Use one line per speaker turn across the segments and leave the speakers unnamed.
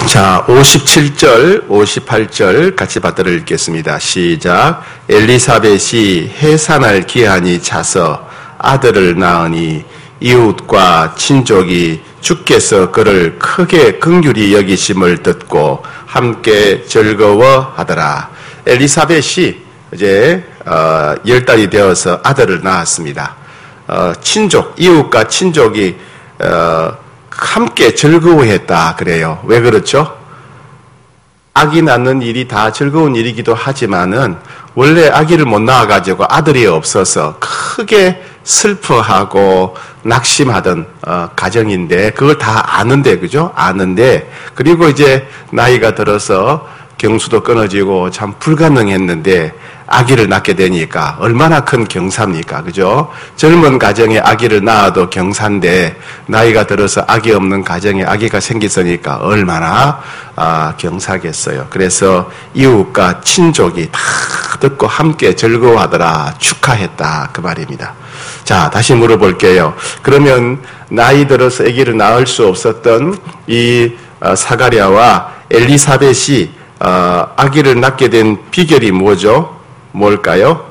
자, 57절, 58절 같이 받들어 읽겠습니다. 시작. 엘리사벳이 해산할 기한이 차서 아들을 낳으니 이웃과 친족이 주께서 그를 크게 긍휼히 여기심을 듣고 함께 즐거워하더라. 엘리사벳이 이제 10달이 되어서 아들을 낳았습니다. 친족, 이웃과 친족이 함께 즐거워했다 그래요. 왜 그렇죠? 아기 낳는 일이 다 즐거운 일이기도 하지만은 원래 아기를 못 낳아가지고 아들이 없어서 크게 슬퍼하고 낙심하던 가정인데 그걸 다 아는데, 그죠? 아는데, 그리고 이제 나이가 들어서 경수도 끊어지고 참 불가능했는데 아기를 낳게 되니까 얼마나 큰 경사입니까? 그죠? 젊은 가정에 아기를 낳아도 경사인데 나이가 들어서 아기 없는 가정에 아기가 생겼으니까 얼마나 경사겠어요. 그래서 이웃과 친족이 다 듣고 함께 즐거워하더라, 축하했다 그 말입니다. 자, 다시 물어볼게요. 그러면 나이 들어서 아기를 낳을 수 없었던 이 사가랴와 엘리사벳이 아기를 낳게 된 비결이 뭐죠? 뭘까요?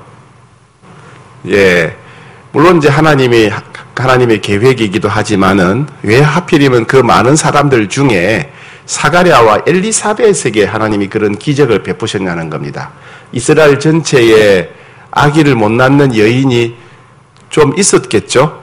예, 물론 이제 하나님의 계획이기도 하지만은 왜 하필이면 그 많은 사람들 중에 사가랴와 엘리사벳에게 하나님이 그런 기적을 베푸셨냐는 겁니다. 이스라엘 전체에 아기를 못 낳는 여인이 좀 있었겠죠?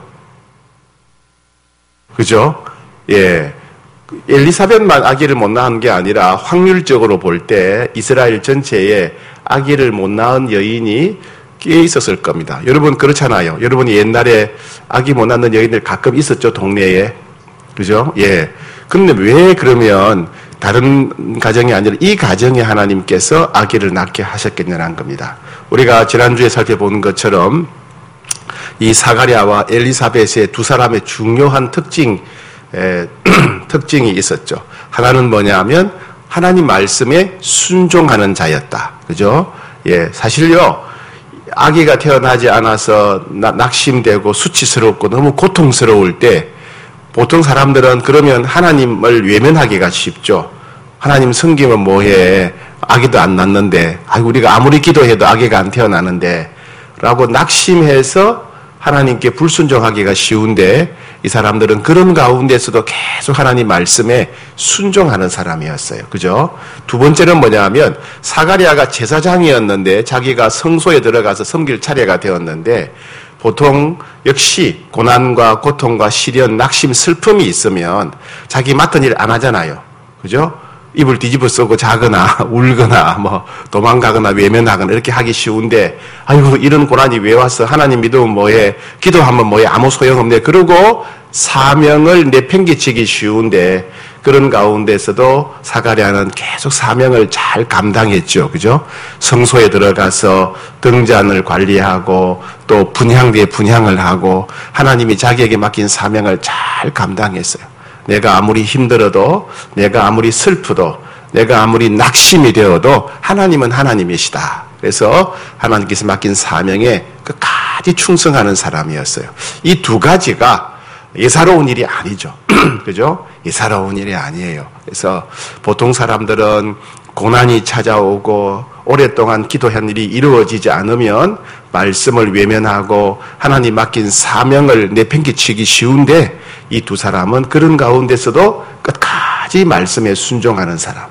그죠? 예. 엘리사벳만 아기를 못 낳은 게 아니라 확률적으로 볼 때 이스라엘 전체에 아기를 못 낳은 여인이 꽤 있었을 겁니다. 여러분 그렇잖아요. 여러분이 옛날에 아기 못 낳는 여인들 가끔 있었죠, 동네에. 그죠? 예. 근데 왜 그러면 다른 가정이 아니라 이 가정에 하나님께서 아기를 낳게 하셨겠냐는 겁니다. 우리가 지난주에 살펴본 것처럼 이 사가랴와 엘리사벳의 두 사람의 중요한 특징이 있었죠. 하나는 뭐냐면 하나님 말씀에 순종하는 자였다. 그죠? 예, 사실요, 아기가 태어나지 않아서 낙심되고 수치스럽고 너무 고통스러울 때 보통 사람들은 그러면 하나님을 외면하기가 쉽죠. 하나님 섬기면 뭐해? 아기도 안 낳는데, 우리가 아무리 기도해도 아기가 안 태어나는데 라고 낙심해서 하나님께 불순종하기가 쉬운데 이 사람들은 그런 가운데서도 계속 하나님 말씀에 순종하는 사람이었어요. 그죠? 두 번째는 뭐냐면 사가랴가 제사장이었는데 자기가 성소에 들어가서 섬길 차례가 되었는데 보통 역시 고난과 고통과 시련, 낙심, 슬픔이 있으면 자기 맡은 일 안 하잖아요. 그죠? 입을 뒤집어 쓰고 자거나 울거나 뭐 도망가거나 외면하거나 이렇게 하기 쉬운데 아이고 이런 고난이 왜 왔어? 하나님 믿으면 뭐해? 기도하면 뭐해? 아무 소용없네. 그러고 사명을 내팽개치기 쉬운데 그런 가운데서도 사가랴는 계속 사명을 잘 감당했죠. 그죠? 성소에 들어가서 등잔을 관리하고 또 분향대에 분향을 하고 하나님이 자기에게 맡긴 사명을 잘 감당했어요. 내가 아무리 힘들어도, 내가 아무리 슬프도, 내가 아무리 낙심이 되어도 하나님은 하나님이시다. 그래서 하나님께서 맡긴 사명에 끝까지 충성하는 사람이었어요. 이 두 가지가 예사로운 일이 아니죠. 그죠? 예사로운 일이 아니에요. 그래서 보통 사람들은 고난이 찾아오고 오랫동안 기도한 일이 이루어지지 않으면 말씀을 외면하고 하나님 맡긴 사명을 내팽개치기 쉬운데 이 두 사람은 그런 가운데서도 끝까지 말씀에 순종하는 사람,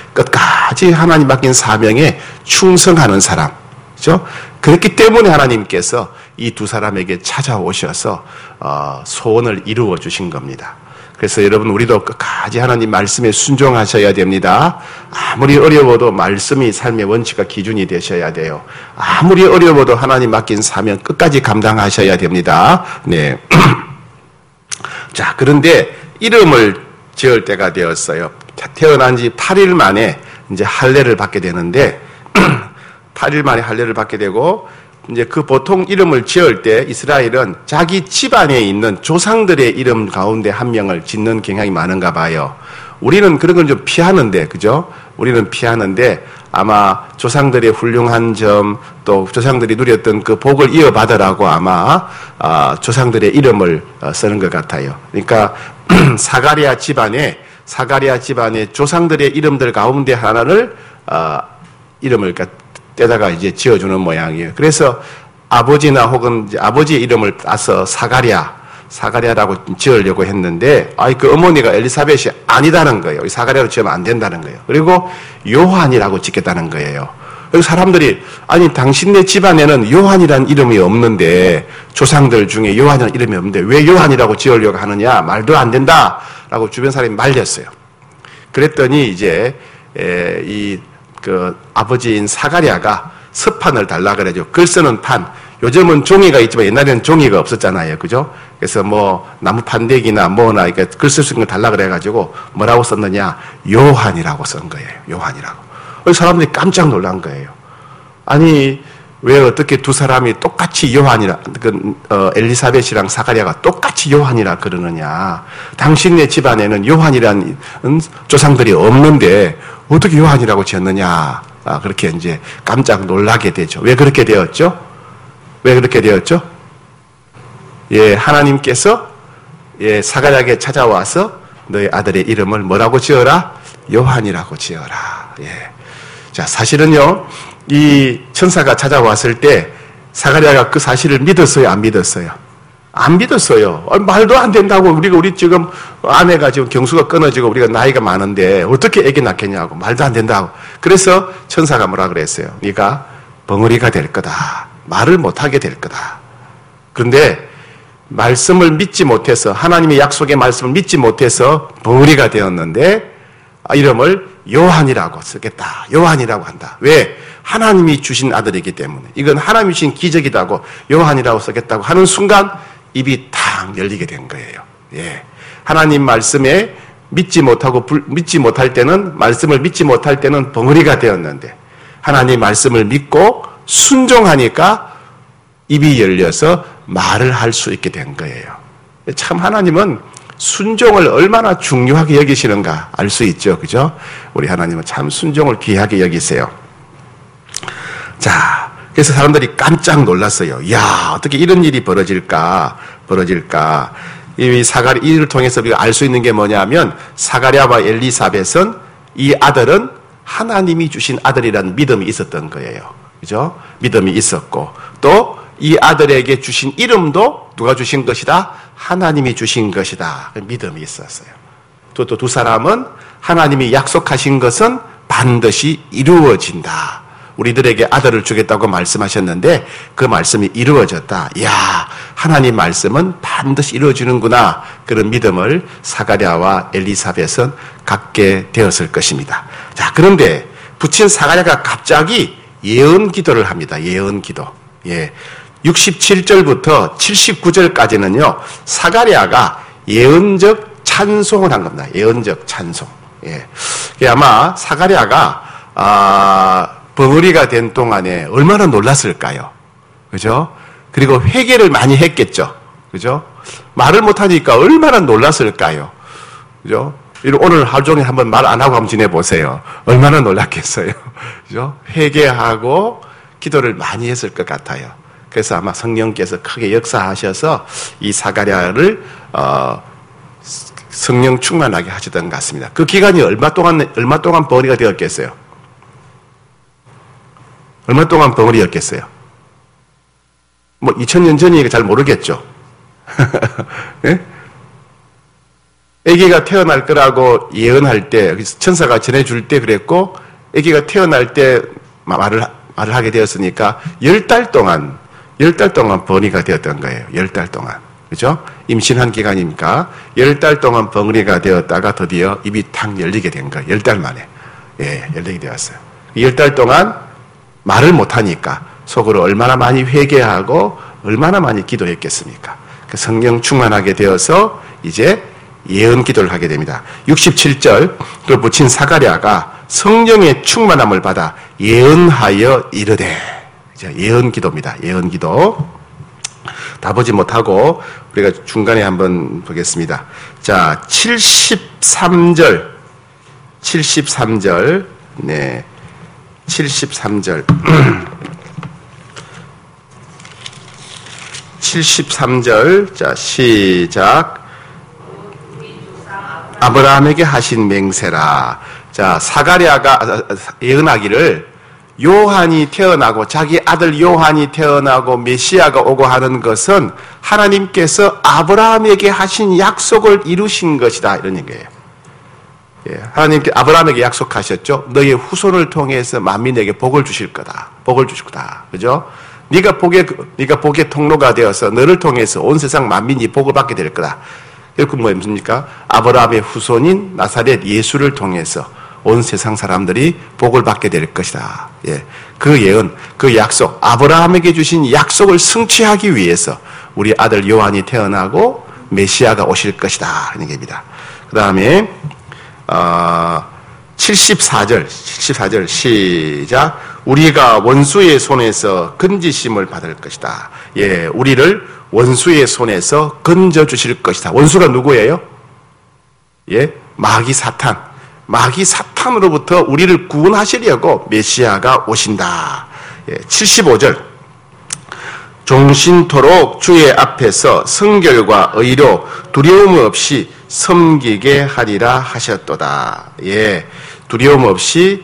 끝까지 하나님 맡긴 사명에 충성하는 사람, 그렇죠? 그렇기 때문에 하나님께서 이 두 사람에게 찾아오셔서 소원을 이루어 주신 겁니다. 그래서 여러분 우리도 끝까지 하나님 말씀에 순종하셔야 됩니다. 아무리 어려워도 말씀이 삶의 원칙과 기준이 되셔야 돼요. 아무리 어려워도 하나님 맡긴 사명 끝까지 감당하셔야 됩니다. 네. 자, 그런데 이름을 지을 때가 되었어요. 태어난 지 8일 만에 이제 할례를 받게 되는데 8일 만에 할례를 받게 되고 이제 그 보통 이름을 지을 때 이스라엘은 자기 집안에 있는 조상들의 이름 가운데 한 명을 짓는 경향이 많은가 봐요. 우리는 그런 걸 좀 피하는데, 그죠? 우리는 피하는데 아마 조상들의 훌륭한 점, 또 조상들이 누렸던 그 복을 이어받으라고 아마 조상들의 이름을 쓰는 것 같아요. 그러니까 사가랴 집안에 사가랴 집안의 조상들의 이름들 가운데 하나를 이름을 떼다가 이제 지어주는 모양이에요. 그래서 아버지나 혹은 이제 아버지의 이름을 따서 사가랴라고 지으려고 했는데, 그 어머니가 엘리사벳이 아니다는 거예요. 사가랴로 지으면 안 된다는 거예요. 그리고 요한이라고 짓겠다는 거예요. 그리고 사람들이, 아니, 당신네 집안에는 요한이라는 이름이 없는데, 조상들 중에 요한이라는 이름이 없는데, 왜 요한이라고 지으려고 하느냐? 말도 안 된다! 라고 주변 사람이 말렸어요. 그랬더니 이제, 아버지인 사가랴가 서판을 달라 그래죠. 글 쓰는 판. 요즘은 종이가 있지만 옛날에는 종이가 없었잖아요. 그죠? 그래서 나무 판대기나 뭐나, 글 쓸 수 있는 걸 달라 그래가지고 뭐라고 썼느냐? 요한이라고 쓴 거예요. 요한이라고. 사람들이 깜짝 놀란 거예요. 아니, 왜 어떻게 두 사람이 똑같이 엘리사벳이랑 사가랴가 똑같이 요한이라 그러느냐. 당신네 집안에는 요한이라는 조상들이 없는데 어떻게 요한이라고 지었느냐. 그렇게 이제 깜짝 놀라게 되죠. 왜 그렇게 되었죠? 왜 그렇게 되었죠? 하나님께서 사가랴에게 찾아와서 너희 아들의 이름을 뭐라고 지어라? 요한이라고 지어라. 자, 사실은요, 이 천사가 찾아왔을 때 사가랴가 그 사실을 믿었어요? 안 믿었어요? 안 믿었어요. 말도 안 된다고. 우리 지금 아내가 지금 경수가 끊어지고 우리가 나이가 많은데 어떻게 애기 낳겠냐고. 말도 안 된다고. 그래서 천사가 뭐라 그랬어요? 네가 벙어리가 될 거다. 말을 못하게 될 거다. 그런데 말씀을 믿지 못해서, 하나님의 약속의 말씀을 믿지 못해서 벙어리가 되었는데 이름을 요한이라고 쓰겠다. 요한이라고 한다. 왜? 하나님이 주신 아들이기 때문에. 이건 하나님이 주신 기적이라고 요한이라고 쓰겠다고 하는 순간 입이 탁 열리게 된 거예요. 하나님 말씀에 믿지 못할 때는, 말씀을 믿지 못할 때는 벙어리가 되었는데, 하나님 말씀을 믿고 순종하니까 입이 열려서 말을 할 수 있게 된 거예요. 참 하나님은 순종을 얼마나 중요하게 여기시는가 알 수 있죠. 그죠? 우리 하나님은 참 순종을 귀하게 여기세요. 자, 그래서 사람들이 깜짝 놀랐어요. 야, 어떻게 이런 일이 벌어질까? 이를 통해서 우리가 알 수 있는 게 뭐냐면, 사가랴와 엘리사벳은, 이 아들은 하나님이 주신 아들이라는 믿음이 있었던 거예요. 그죠? 믿음이 있었고, 또 이 아들에게 주신 이름도 누가 주신 것이다? 하나님이 주신 것이다. 믿음이 있었어요. 또 두 사람은 하나님이 약속하신 것은 반드시 이루어진다. 우리들에게 아들을 주겠다고 말씀하셨는데 그 말씀이 이루어졌다. 이야, 하나님 말씀은 반드시 이루어지는구나. 그런 믿음을 사가랴와 엘리사벳은 갖게 되었을 것입니다. 자, 그런데 부친 사가랴가 갑자기 예언 기도를 합니다. 예언 기도. 67절부터 79절까지는요, 사가랴가 예언적 찬송을 한 겁니다. 예언적 찬송. 아마 사가랴가 벙어리가 된 동안에 얼마나 놀랐을까요? 그죠? 그리고 회개를 많이 했겠죠. 그죠? 말을 못하니까 얼마나 놀랐을까요? 그죠? 오늘 하루 종일 한번 말 안 하고 한번 지내보세요. 얼마나 놀랐겠어요. 그죠? 회개하고 기도를 많이 했을 것 같아요. 그래서 아마 성령께서 크게 역사하셔서 이 사가랴를 성령 충만하게 하시던 것 같습니다. 그 기간이 얼마 동안 벙어리가 되었겠어요? 얼마 동안 벙어리였겠어요? 2000년 전이니까 잘 모르겠죠. 네? 아기가 태어날 거라고 예언할 때, 천사가 전해줄 때 그랬고, 아기가 태어날 때 말을 하게 되었으니까 10달 동안 벙어리가 되었던 거예요. 10달 동안. 그죠? 임신한 기간이니까 10달 동안 벙어리가 되었다가 드디어 입이 탁 열리게 된 거예요. 10달 만에. 열리게 되었어요. 10달 동안 말을 못하니까 속으로 얼마나 많이 회개하고 얼마나 많이 기도했겠습니까? 그 성령 충만하게 되어서 이제 예언 기도를 하게 됩니다. 67절, 그 부친 사가랴가 성령의 충만함을 받아 예언하여 이르되. 예언 기도입니다. 예언 기도. 다 보지 못하고 우리가 중간에 한번 보겠습니다. 자, 73절. 네. 73절. 73절. 자, 시작. 아브라함에게 하신 맹세라. 자, 사가랴가 예언하기를 요한이 태어나고 자기 아들 요한이 태어나고 메시아가 오고 하는 것은 하나님께서 아브라함에게 하신 약속을 이루신 것이다, 이런 얘기예요. 예, 하나님께 아브라함에게 약속하셨죠. 너의 후손을 통해서 만민에게 복을 주실 거다. 복을 주실 거다. 그죠? 네가 복의 통로가 되어서 너를 통해서 온 세상 만민이 복을 받게 될 거다. 결국 뭡니까? 아브라함의 후손인 나사렛 예수를 통해서 온 세상 사람들이 복을 받게 될 것이다. 예, 그 예언, 그 약속, 아브라함에게 주신 약속을 성취하기 위해서 우리 아들 요한이 태어나고 메시아가 오실 것이다, 하는 얘기입니다. 그 다음에 74절 시작. 우리가 원수의 손에서 건지심을 받을 것이다. 예, 우리를 원수의 손에서 건져 주실 것이다. 원수가 누구예요? 예, 마귀 사탄으로부터 우리를 구원하시려고 메시아가 오신다. 예, 75절. 종신토록 주의 앞에서 성결과 의로 두려움 없이 섬기게 하리라 하셨도다. 예, 두려움 없이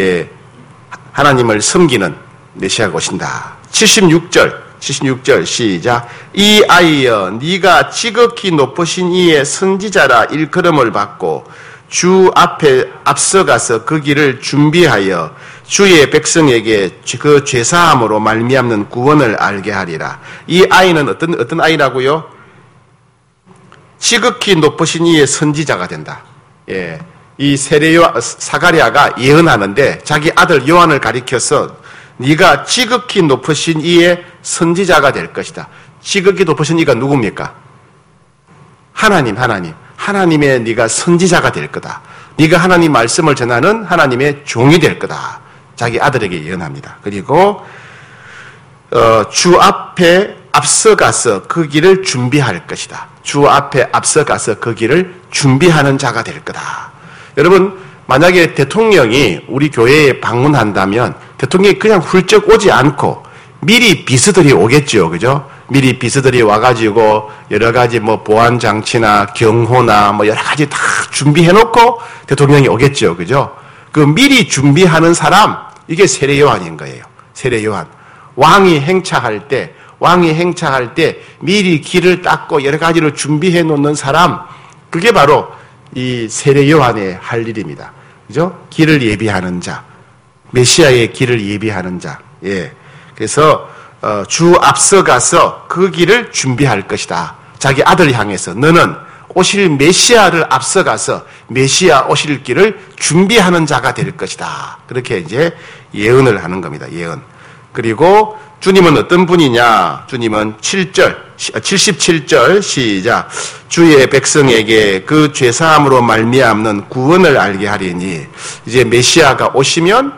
하나님을 섬기는 메시아가 오신다. 76절 시작. 이 아이여, 네가 지극히 높으신 이의 선지자라 일컬음을 받고 주 앞에 앞서가서 그 길을 준비하여 주의 백성에게 그 죄사함으로 말미암는 구원을 알게 하리라. 이 아이는 어떤 아이라고요? 지극히 높으신 이의 선지자가 된다. 예, 이 사가랴가 예언하는데 자기 아들 요한을 가리켜서 네가 지극히 높으신 이의 선지자가 될 것이다. 지극히 높으신 이가 누굽니까? 하나님의 네가 선지자가 될 거다. 네가 하나님 말씀을 전하는 하나님의 종이 될 거다. 자기 아들에게 예언합니다. 그리고 주 앞에 앞서가서 그 길을 준비할 것이다. 주 앞에 앞서가서 그 길을 준비하는 자가 될 거다. 여러분, 만약에 대통령이 우리 교회에 방문한다면 대통령이 그냥 훌쩍 오지 않고 미리 비서들이 오겠죠. 그죠? 미리 비서들이 와가지고 여러 가지 보안 장치나 경호나 여러 가지 다 준비해놓고 대통령이 오겠죠. 그죠? 그 미리 준비하는 사람, 이게 세례 요한인 거예요. 세례 요한. 왕이 행차할 때 미리 길을 닦고 여러 가지를 준비해 놓는 사람, 그게 바로 이 세례 요한의 할 일입니다. 그죠? 길을 예비하는 자. 메시아의 길을 예비하는 자. 예. 그래서 주 앞서가서 그 길을 준비할 것이다. 자기 아들 향해서 너는 오실 메시아를 앞서가서 메시아 오실 길을 준비하는 자가 될 것이다. 그렇게 이제 예언을 하는 겁니다. 예언. 그리고 주님은 어떤 분이냐? 주님은 77절 시작. 주의 백성에게 그 죄사함으로 말미암는 구원을 알게 하리니, 이제 메시아가 오시면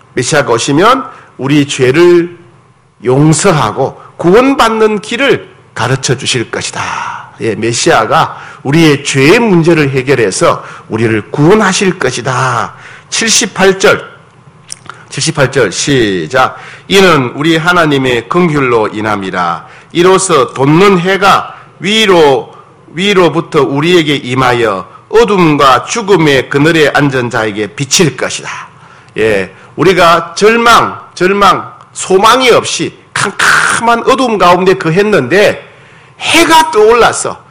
우리 죄를 용서하고 구원받는 길을 가르쳐 주실 것이다. 예, 메시아가 우리의 죄의 문제를 해결해서 우리를 구원하실 것이다. 78절 시작. 이는 우리 하나님의 긍휼로 인함이라. 이로써 돋는 해가 위로부터 우리에게 임하여 어둠과 죽음의 그늘에 앉은 자에게 비칠 것이다. 예, 우리가 소망이 없이 캄캄한 어둠 가운데 거했는데 해가 떠올라서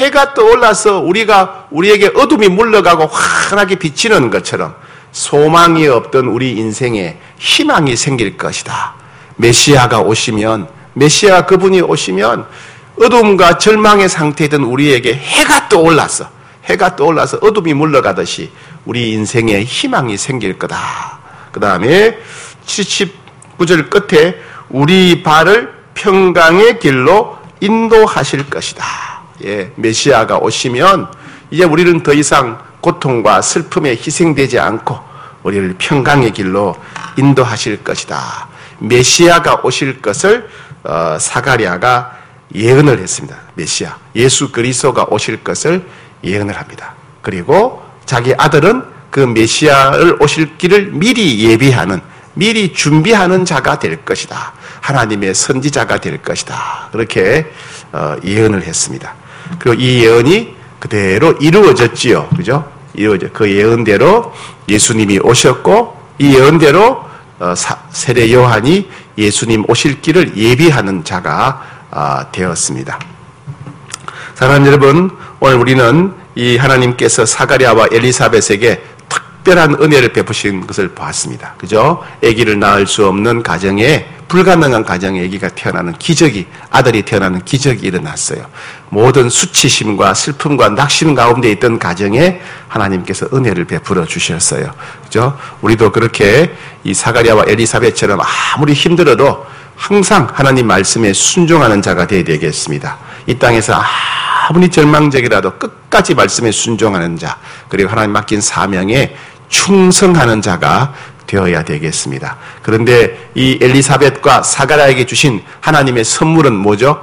우리에게 어둠이 물러가고 환하게 비치는 것처럼 소망이 없던 우리 인생에 희망이 생길 것이다. 메시아 그분이 오시면 어둠과 절망의 상태이던 우리에게 해가 떠올라서 어둠이 물러가듯이 우리 인생에 희망이 생길 거다. 그 다음에 79절 끝에 우리 발을 평강의 길로 인도하실 것이다. 예, 메시아가 오시면 이제 우리는 더 이상 고통과 슬픔에 희생되지 않고 우리를 평강의 길로 인도하실 것이다. 메시아가 오실 것을 사가랴가 예언을 했습니다. 메시아, 예수 그리스도가 오실 것을 예언을 합니다. 그리고 자기 아들은 그 메시아를 오실 길을 미리 준비하는 자가 될 것이다. 하나님의 선지자가 될 것이다. 그렇게 예언을 했습니다. 그리고 이 예언이 그대로 이루어졌지요. 그죠? 그 예언대로 예수님이 오셨고, 이 예언대로 세례 요한이 예수님 오실 길을 예비하는 자가 되었습니다. 사랑하는 여러분, 오늘 우리는 이 하나님께서 사가랴와 엘리사벳에게 특별한 은혜를 베푸신 것을 보았습니다. 그죠? 아기를 낳을 수 없는 가정에, 불가능한 가정에 아기가 태어나는 기적이, 아들이 태어나는 기적이 일어났어요. 모든 수치심과 슬픔과 낙심 가운데 있던 가정에 하나님께서 은혜를 베풀어 주셨어요. 그죠? 우리도 그렇게 이 사가랴와 엘리사벳처럼 아무리 힘들어도 항상 하나님 말씀에 순종하는 자가 되어야 되겠습니다. 이 땅에서 아무리 절망적이라도 끝까지 말씀에 순종하는 자, 그리고 하나님 맡긴 사명에 충성하는 자가 되어야 되겠습니다. 그런데 이 엘리사벳과 사가랴에게 주신 하나님의 선물은 뭐죠?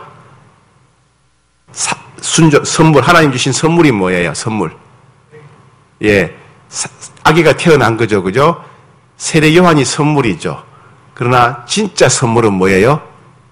선물, 하나님 주신 선물이 뭐예요? 선물. 예. 아기가 태어난 거죠. 그죠? 세례 요한이 선물이죠. 그러나 진짜 선물은 뭐예요?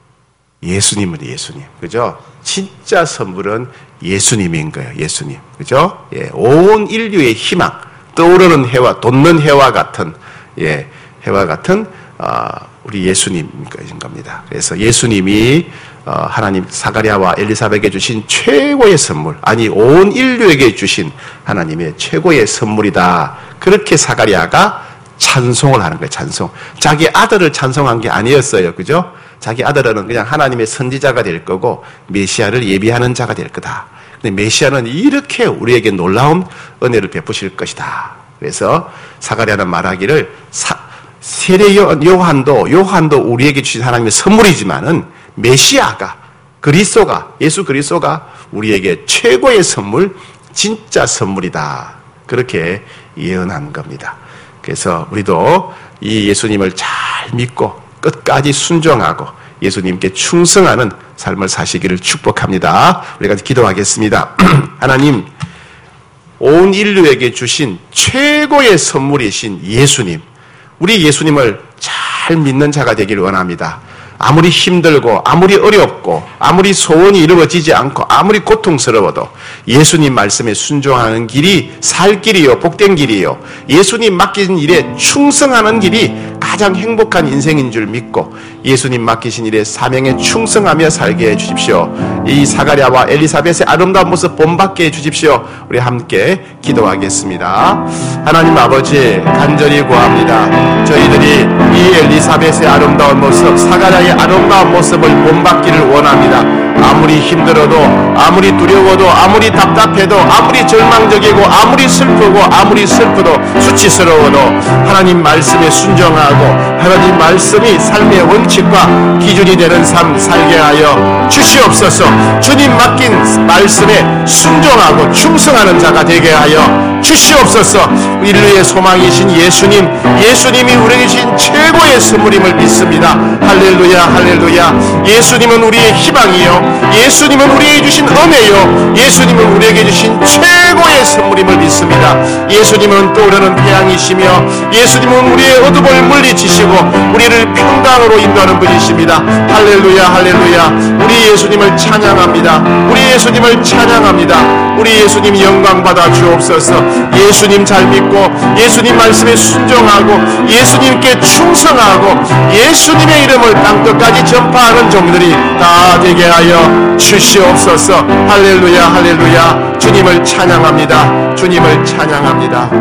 예수님은 예수님. 그죠? 진짜 선물은 예수님인 거예요. 예수님. 그죠? 예. 온 인류의 희망, 떠오르는 해와, 돋는 해와 같은, 예, 해와 같은, 우리 예수님인 겁니다. 그래서 예수님이, 하나님 사가랴와 엘리사벳에게 주신 최고의 선물, 아니, 온 인류에게 주신 하나님의 최고의 선물이다. 그렇게 사가랴가 찬송을 하는 거예요. 찬송. 자기 아들을 찬송한 게 아니었어요. 그죠? 자기 아들은 그냥 하나님의 선지자가 될 거고 메시아를 예비하는 자가 될 거다. 근데 메시아는 이렇게 우리에게 놀라운 은혜를 베푸실 것이다. 그래서 사가랴는 말하기를 세례 요한도 우리에게 주신 하나님의 선물이지만은 메시아가, 그리스도가, 예수 그리스도가 우리에게 최고의 선물, 진짜 선물이다. 그렇게 예언한 겁니다. 그래서 우리도 이 예수님을 잘 믿고 끝까지 순종하고 예수님께 충성하는 삶을 사시기를 축복합니다. 우리가 기도하겠습니다. 하나님, 온 인류에게 주신 최고의 선물이신 예수님, 우리 예수님을 잘 믿는 자가 되기를 원합니다. 아무리 힘들고 아무리 어렵고 아무리 소원이 이루어지지 않고 아무리 고통스러워도 예수님 말씀에 순종하는 길이 살 길이요, 복된 길이요, 예수님 맡기신 일에 충성하는 길이 가장 행복한 인생인 줄 믿고 예수님 맡기신 일에 사명에 충성하며 살게 해주십시오. 이 사가랴와 엘리사벳의 아름다운 모습 본받게 해주십시오. 우리 함께 기도하겠습니다. 하나님 아버지, 간절히 구합니다. 저희들이 이 엘리사벳의 아름다운 모습, 사가랴의 아름다운 모습을 본받기를 원합니다. 아무리 힘들어도, 아무리 두려워도, 아무리 답답해도, 아무리 절망적이고, 아무리 슬프고, 아무리 슬프도, 수치스러워도 하나님 말씀에 순종하고 하나님 말씀이 삶의 원칙과 기준이 되는 삶 살게 하여 주시옵소서. 주님 맡긴 말씀에 순종하고 충성하는 자가 되게 하여 주시옵소서. 인류의 소망이신 예수님이 우리에게 주신 최고의 선물임을 믿습니다. 할렐루야, 할렐루야. 예수님은 우리의 희망이요, 예수님은 우리에게 주신 은혜요, 예수님은 우리에게 주신 최고의 선물임을 믿습니다. 예수님은 떠오르는 태양이시며 예수님은 우리의 어둠을 물리치시고 우리를 평강으로 인도하는 분이십니다. 할렐루야, 할렐루야. 우리 예수님을 찬양합니다. 우리 예수님을 찬양합니다. 우리 예수님 영광 받아 주옵소서. 예수님 잘 믿고 예수님 말씀에 순종하고 예수님께 충성하고 예수님의 이름을 땅끝까지 전파하는 종들이 다 되게 하여 주시옵소서. 할렐루야, 할렐루야. 주님을 찬양합니다. 주님을 찬양합니다.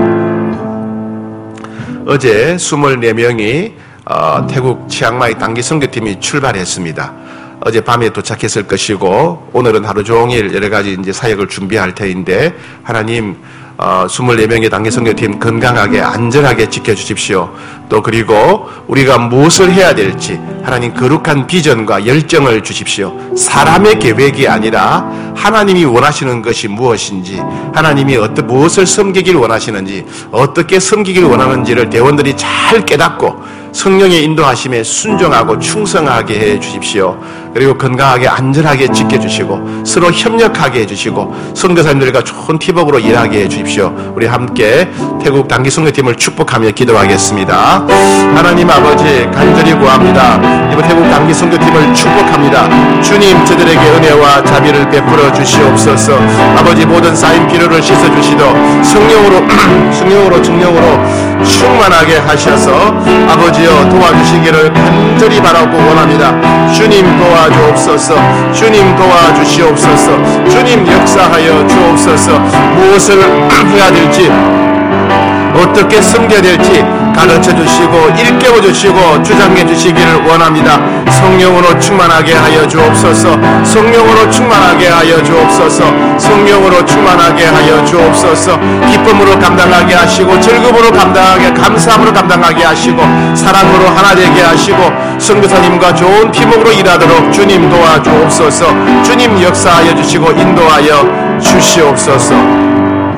어제 24명이 태국 치앙마이 단기 선교팀이 출발했습니다. 어제 밤에 도착했을 것이고 오늘은 하루 종일 여러 가지 이제 사역을 준비할 터인데 하나님 24명의 단기 선교팀 건강하게 안전하게 지켜주십시오. 또 그리고 우리가 무엇을 해야 될지 하나님 거룩한 비전과 열정을 주십시오. 사람의 계획이 아니라 하나님이 원하시는 것이 무엇인지, 하나님이 무엇을 섬기길 원하시는지, 어떻게 섬기길 원하는지를 대원들이 잘 깨닫고 성령의 인도하심에 순종하고 충성하게 해 주십시오. 그리고 건강하게 안전하게 지켜주시고 서로 협력하게 해주시고 선교사님들과 좋은 팀워크로 일하게 해주십시오. 우리 함께 태국 단기 선교팀을 축복하며 기도하겠습니다. 하나님 아버지 간절히 구합니다. 이번 태국 단기 선교팀을 축복합니다. 주님 저들에게 은혜와 자비를 베풀어 주시옵소서. 아버지 모든 쌓인 피로를 씻어주시도 성령으로 충만하게 하셔서 아버지여 도와주시기를 간절히 바라고 원합니다. 주님 도와주옵소서. 주님 도와주시옵소서. 주님 역사하여 주옵소서. 무엇을 해야 될지 어떻게 섬겨야 될지 가르쳐 주시고 일깨워 주시고 주장해 주시기를 원합니다. 성령으로 충만하게 하여 주옵소서. 성령으로 충만하게 하여 주옵소서. 성령으로 충만하게 하여 주옵소서. 기쁨으로 감당하게 하시고 즐거움으로 감당하게 감사함으로 감당하게 하시고 사랑으로 하나 되게 하시고 선교사님과 좋은 팀워크로 일하도록 주님 도와주옵소서. 주님 역사하여 주시고 인도하여 주시옵소서.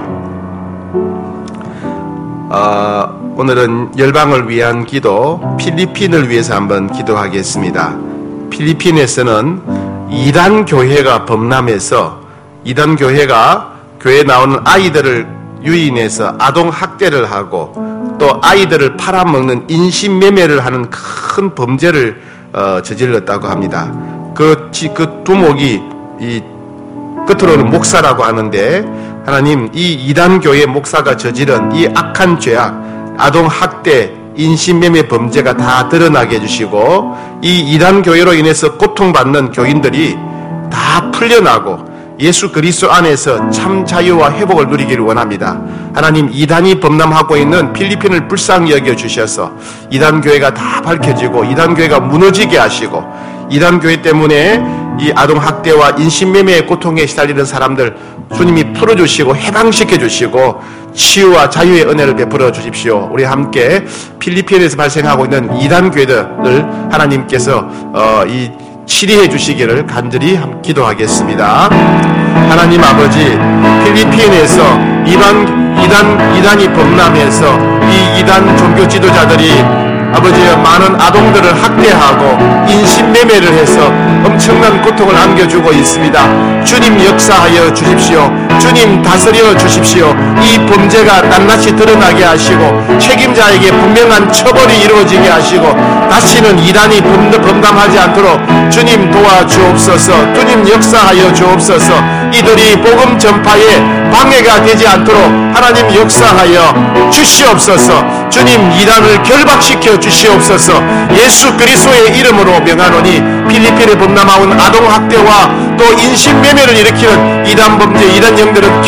오늘은 열방을 위한 기도, 필리핀을 위해서 한번 기도하겠습니다. 필리핀에서는 이단 교회가 범람해서 이단 교회가 교회에 나오는 아이들을 유인해서 아동 학대를 하고 또 아이들을 팔아먹는 인신매매를 하는 큰 범죄를 저질렀다고 합니다. 그 두목이 이 끝으로는 목사라고 하는데 하나님 이 이단 교회 목사가 저지른 이 악한 죄악 아동 학대, 인신매매 범죄가 다 드러나게 해주시고 이 이단 교회로 인해서 고통받는 교인들이 다 풀려나고 예수 그리스도 안에서 참 자유와 회복을 누리기를 원합니다. 하나님 이단이 범람하고 있는 필리핀을 불쌍히 여겨주셔서 이단 교회가 다 밝혀지고 이단 교회가 무너지게 하시고 이단 교회 때문에 이 아동 학대와 인신매매의 고통에 시달리는 사람들 주님이 풀어주시고 해방시켜 주시고 치유와 자유의 은혜를 베풀어 주십시오. 우리 함께 필리핀에서 발생하고 있는 이단 교회들을 하나님께서 이 치리해 주시기를 간절히 기도하겠습니다. 하나님 아버지 필리핀에서 이단이 범람해서 이 이단 종교 지도자들이 아버지의 많은 아동들을 학대하고 인신매매를 해서 엄청난 고통을 안겨주고 있습니다. 주님 역사하여 주십시오. 주님 다스려 주십시오. 이 범죄가 낱낱이 드러나게 하시고 책임자에게 분명한 처벌이 이루어지게 하시고 다시는 이단이 범람하지 않도록 주님 도와주옵소서. 주님 역사하여 주옵소서. 이들이 복음 전파에 방해가 되지 않도록 하나님 역사하여 주시옵소서. 주님 이단을 결박시켜 주시옵소서. 예수 그리스도의 이름으로 명하노니 필리핀에 범람하온 아동학대와 또 인신매매를 일으키는 이단 범죄 이단 영들은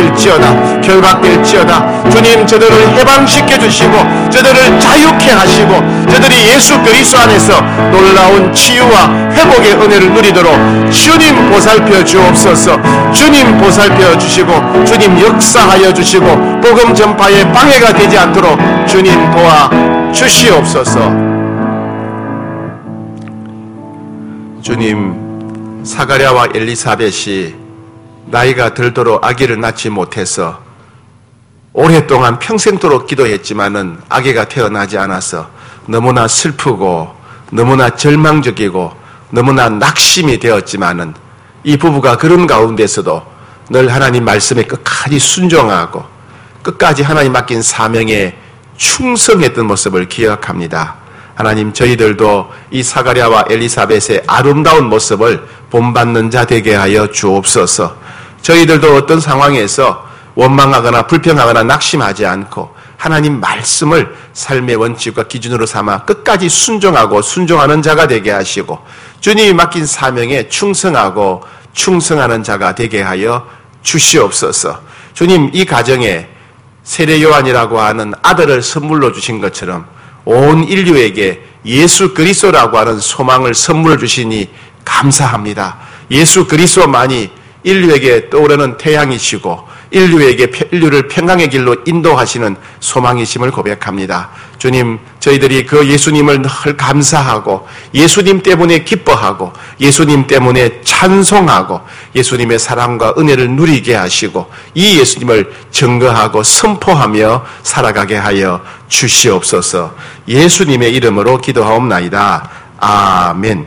결박될지어다. 주님 저들을 해방시켜 주시고 저들을 자유케 하시고 저들이 예수 그리스도 안에서 놀라운 치유와 회복의 은혜를 누리도록 주님 보살펴 주옵소서. 주님 보살펴 주시고 주님 역사하여 주시고 복음 전파에 방해가 되지 않도록 주님 도와 주시옵소서. 주님 사가랴와 엘리사벳이 나이가 들도록 아기를 낳지 못해서 오랫동안 평생도록 기도했지만은 아기가 태어나지 않아서 너무나 슬프고 너무나 절망적이고 너무나 낙심이 되었지만은 이 부부가 그런 가운데서도 늘 하나님 말씀에 끝까지 순종하고 끝까지 하나님 맡긴 사명에 충성했던 모습을 기억합니다. 하나님 저희들도 이 사가랴와 엘리사벳의 아름다운 모습을 본받는 자 되게 하여 주옵소서. 저희들도 어떤 상황에서 원망하거나 불평하거나 낙심하지 않고 하나님 말씀을 삶의 원칙과 기준으로 삼아 끝까지 순종하고 순종하는 자가 되게 하시고 주님이 맡긴 사명에 충성하고 충성하는 자가 되게 하여 주시옵소서. 주님 이 가정에 세례 요한이라고 하는 아들을 선물로 주신 것처럼 온 인류에게 예수 그리스도라고 하는 소망을 선물로 주시니 감사합니다. 예수 그리스도만이 인류에게 떠오르는 태양이시고 인류를 평강의 길로 인도하시는 소망이심을 고백합니다. 주님 저희들이 그 예수님을 늘 감사하고 예수님 때문에 기뻐하고 예수님 때문에 찬송하고 예수님의 사랑과 은혜를 누리게 하시고 이 예수님을 증거하고 선포하며 살아가게 하여 주시옵소서. 예수님의 이름으로 기도하옵나이다. 아멘.